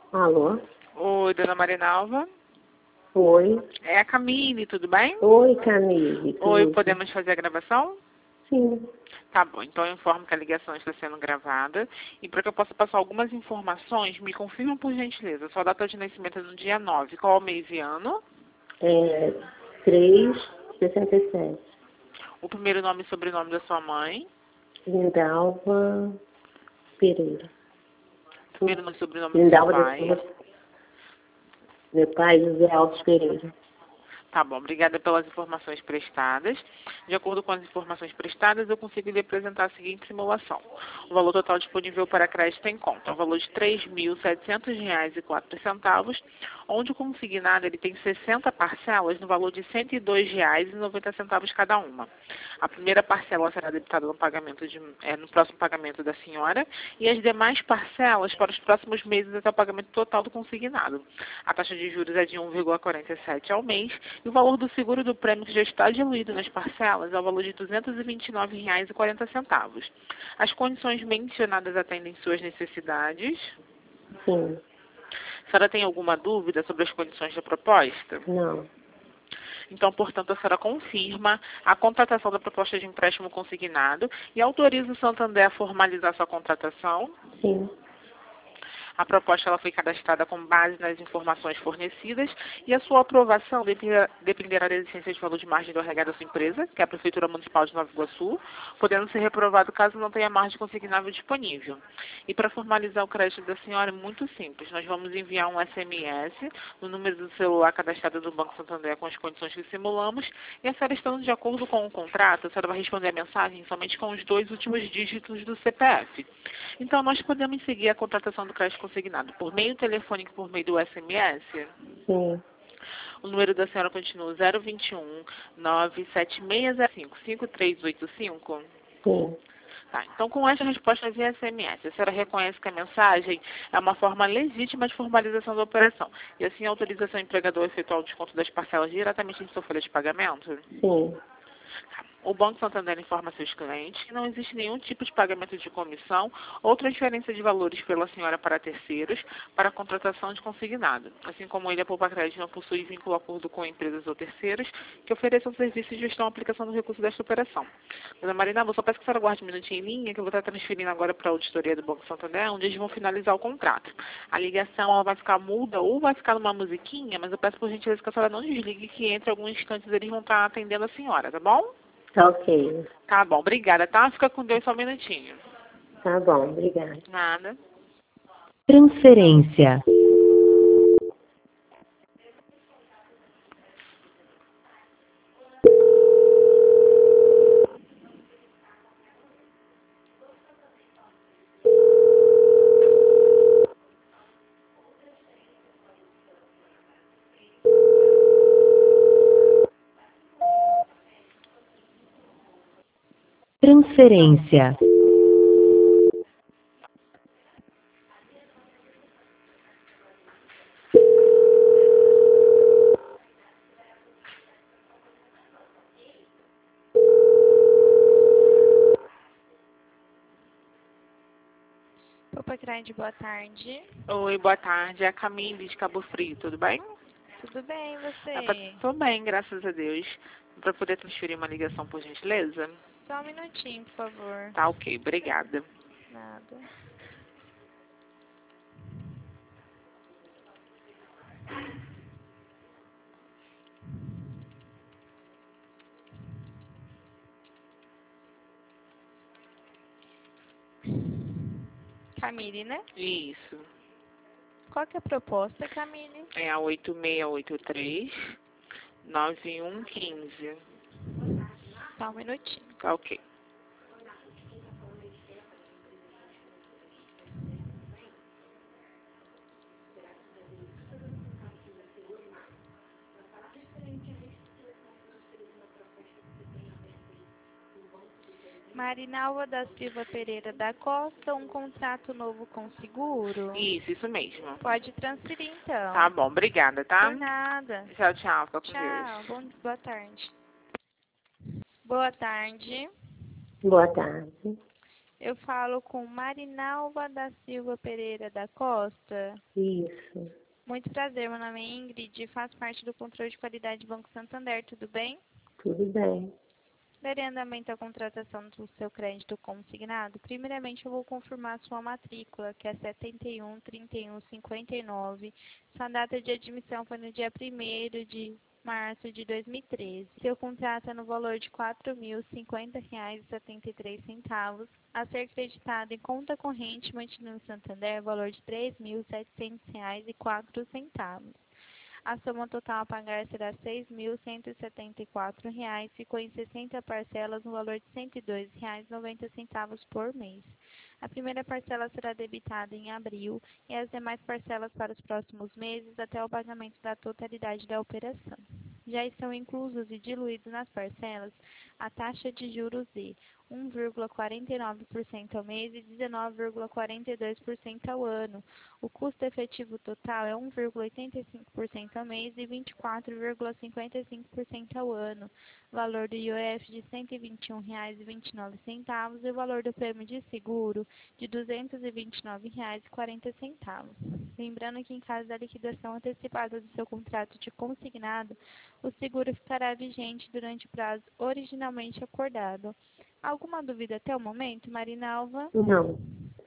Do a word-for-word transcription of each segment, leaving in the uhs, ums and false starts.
Alô? Oi, dona Marinalva. Oi. É a Camille, tudo bem? Oi, Camille. Oi, Tudo? podemos fazer a gravação? Sim. Tá bom, então eu informo que a ligação está sendo gravada. E para que eu possa passar algumas informações, me confirma por gentileza. Sua data de nascimento é no dia nove. Qual é o mês e ano? É três sessenta e sete. O primeiro nome e sobrenome da sua mãe? Lindalva Pereira. Primeiro nome e sobrenome do seu Lindalva da pai? Silva. Meu pai, José Alves Pereira. Tá bom, obrigada pelas informações prestadas. De acordo com as informações prestadas, eu consigo lhe apresentar a seguinte simulação. O valor total disponível para crédito em conta é o valor de três mil setecentos reais e quatro centavos, onde o consignado ele tem sessenta parcelas no valor de cento e dois reais e noventa centavos cada uma. A primeira parcela será debitada no, pagamento de, é, no próximo pagamento da senhora e as demais parcelas para os próximos meses até o pagamento total do consignado. A taxa de juros é de um vírgula quarenta e sete ao mês e o valor do seguro do prêmio que já está diluído nas parcelas é o valor de duzentos e vinte e nove reais e quarenta centavos. As condições mencionadas atendem suas necessidades? Sim. A senhora tem alguma dúvida sobre as condições da proposta? Não. Então, portanto, a senhora confirma a contratação da proposta de empréstimo consignado e autoriza o Santander a formalizar sua contratação? Sim. A proposta ela foi cadastrada com base nas informações fornecidas e a sua aprovação dependerá, dependerá da existência de valor de margem do agregado da sua empresa, que é a Prefeitura Municipal de Nova Iguaçu, podendo ser reprovado caso não tenha margem consignável disponível. E para formalizar o crédito da senhora é muito simples. Nós vamos enviar um S M S no número do celular cadastrado do Banco Santander com as condições que simulamos e a senhora estando de acordo com o contrato, a senhora vai responder a mensagem somente com os dois últimos dígitos do C P F. Então, nós podemos seguir a contratação do crédito consignado por meio telefônico, por meio do S M S? Sim. O número da senhora continua zero vinte e um, nove sete seis zero cinco, cinco três oito cinco? Sim. Tá, então, com essa resposta via S M S, a senhora reconhece que a mensagem é uma forma legítima de formalização da operação e assim autoriza seu empregador a efetuar o desconto das parcelas diretamente em sua folha de pagamento? Sim. O Banco Santander informa seus clientes que não existe nenhum tipo de pagamento de comissão ou transferência de valores pela senhora para terceiros para a contratação de consignado. Assim como ele, a Poupa Crédito não possui vínculo acordo com empresas ou terceiros que ofereçam serviços de gestão e aplicação do recurso desta operação. Dona Marina, eu só peço que a senhora guarde um minutinho em linha, que eu vou estar transferindo agora para a auditoria do Banco Santander, onde eles vão finalizar o contrato. A ligação ela vai ficar muda ou vai ficar numa musiquinha, mas eu peço por gentileza que a senhora não desligue, que entre alguns instantes eles vão estar atendendo a senhora, tá bom? Tá ok. Tá bom, obrigada, tá? Fica com Deus só um minutinho. Tá bom, obrigada. Nada. Transferência. Transferência. Poupa Crédito, boa tarde. Oi, boa tarde. É a Camille de Cabo Frio, tudo bem? Tudo bem, e É pra... você? Tô bem, graças a Deus. Para poder transferir uma ligação, por gentileza? Só um minutinho, por favor. Tá ok, obrigada. Nada. Camille, né? Isso. Qual que é a proposta, Camille? É a oito seis oito três, nove um um cinco. Só um minutinho. Tá ok. Marinalva da Silva Pereira da Costa, um contrato novo com seguro? Isso, isso mesmo. Pode transferir, então. Tá bom, obrigada, tá? Por nada. Tchau, tchau. Fica com Tchau. Deus. Bom, boa tarde. Boa tarde. Boa tarde. Eu falo com Marinalva da Silva Pereira da Costa. Isso, Muito prazer, meu nome é Ingrid e faço parte do controle de qualidade do Banco Santander, tudo bem? tudo bem. Darei andamento à contratação do seu crédito consignado. Primeiramente, eu vou confirmar sua matrícula, que é setenta e um, trinta e um, cinquenta e nove. Sua data de admissão foi no dia primeiro de março de dois mil e treze. Seu contrato é no valor de quatro mil e cinquenta reais e setenta e três centavos, a ser creditado em conta corrente mantida no Santander, valor de três mil e setecentos reais e quatro centavos. A soma total a pagar será seis mil cento e setenta e quatro reais, ficou em sessenta parcelas no valor de cento e dois reais e noventa centavos por mês. A primeira parcela será debitada em abril e as demais parcelas para os próximos meses até o pagamento da totalidade da operação. Já estão inclusos e diluídos nas parcelas a taxa de juros de um vírgula quarenta e nove por cento ao mês e dezenove vírgula quarenta e dois por cento ao ano. O custo efetivo total é um vírgula oitenta e cinco por cento ao mês e vinte e quatro vírgula cinquenta e cinco por cento ao ano. Valor do I O F de cento e vinte e um reais e vinte e nove centavos e o valor do prêmio de seguro de duzentos e vinte e nove reais e quarenta centavos. Lembrando que em caso da liquidação antecipada do seu contrato de consignado, o seguro ficará vigente durante o prazo originalmente acordado. Alguma dúvida até o momento, Marinalva? Não,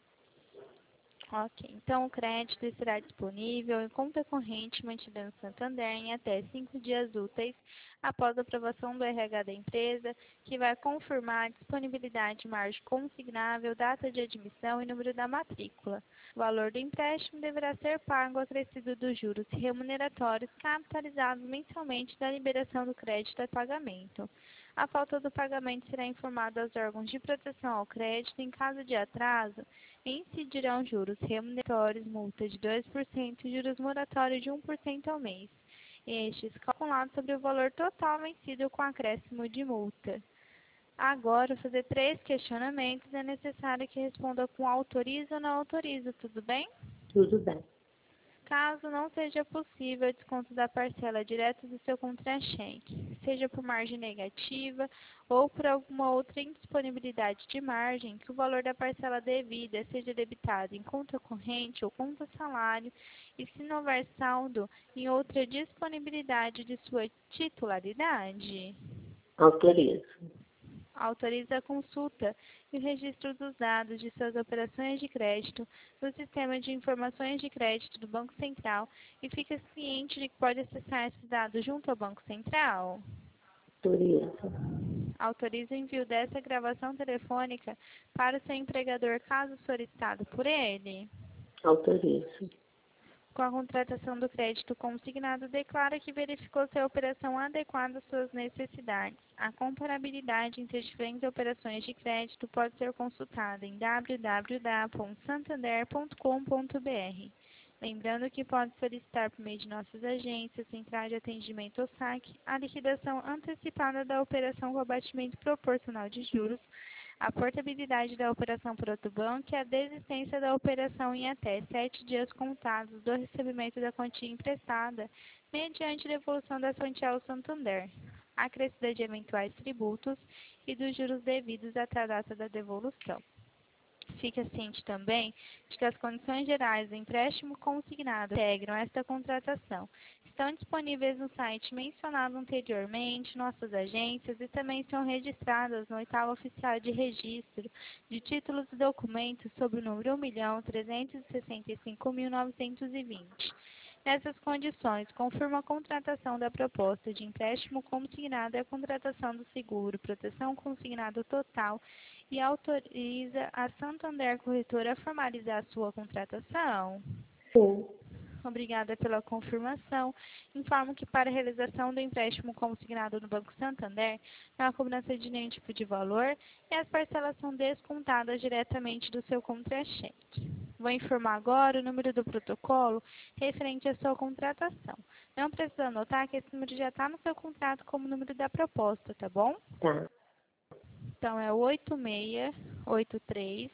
Ok, então o crédito estará disponível em conta corrente mantida no Santander em até cinco dias úteis após a aprovação do R H da empresa, que vai confirmar a disponibilidade de margem consignável, data de admissão e número da matrícula. O valor do empréstimo deverá ser pago acrescido dos juros remuneratórios capitalizados mensalmente da liberação do crédito a pagamento. A falta do pagamento será informada aos órgãos de proteção ao crédito. Em caso de atraso, incidirão juros remuneratórios, multa de dois por cento e juros moratórios de um por cento ao mês, estes calculados sobre o valor total vencido com acréscimo de multa. Agora, vou fazer três questionamentos. É necessário que responda com autoriza ou não autoriza, tudo bem? tudo bem. Caso não seja possível o desconto da parcela direto do seu contra-cheque, seja por margem negativa ou por alguma outra indisponibilidade de margem, que o valor da parcela devida seja debitado em conta corrente ou conta salário, e se não houver saldo em outra disponibilidade de sua titularidade. Autorizo. Autoriza a consulta e o registro dos dados de suas operações de crédito no Sistema de Informações de Crédito do Banco Central e fica ciente de que pode acessar esses dados junto ao Banco Central. Autorizo. Autoriza o envio dessa gravação telefônica para o seu empregador caso solicitado por ele. Autorizo. Com a contratação do crédito consignado, declara que verificou se a operação adequada às suas necessidades. A comparabilidade entre as diferentes operações de crédito pode ser consultada em w w w ponto santander ponto com ponto b r. Lembrando que pode solicitar por meio de nossas agências, central de atendimento ou saque, a liquidação antecipada da operação com abatimento proporcional de juros, a portabilidade da operação por outro banco e a desistência da operação em até sete dias contados do recebimento da quantia emprestada, mediante devolução da quantia ao Santander, acrescida de eventuais tributos e dos juros devidos até a data da devolução. Fique ciente também de que as condições gerais do empréstimo consignado que integram esta contratação estão disponíveis no site mencionado anteriormente, nossas agências, e também estão registradas no oitavo oficial de registro de títulos e documentos sob o número um milhão trezentos e sessenta e cinco mil novecentos e vinte. Nessas condições, confirma a contratação da proposta de empréstimo consignado e a contratação do seguro, proteção consignado total, e autoriza a Santander Corretora a formalizar a sua contratação. Sim. Obrigada pela confirmação. Informo que para a realização do empréstimo consignado no Banco Santander, não há cobrança de nenhum tipo de valor e as parcelas são descontadas diretamente do seu contra-cheque. Vou informar agora o número do protocolo referente à sua contratação. Não precisa anotar que esse número já está no seu contrato como número da proposta, tá bom? Tá. Então é oito seis oito três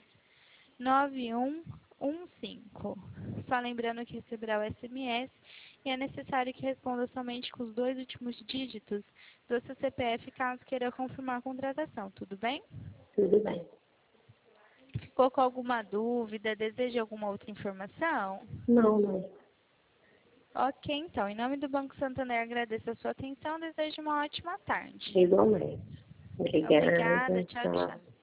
nove um um cinco. Só lembrando que receberá o S M S e é necessário que responda somente com os dois últimos dígitos do seu C P F caso queira confirmar a contratação, tudo bem? Tudo bem. Ficou com alguma dúvida? Deseja alguma outra informação? Não, não. Ok, então. Em nome do Banco Santander, agradeço a sua atenção. Desejo uma ótima tarde. Igualmente. Obrigada, Obrigada. Tchau, tchau. tchau.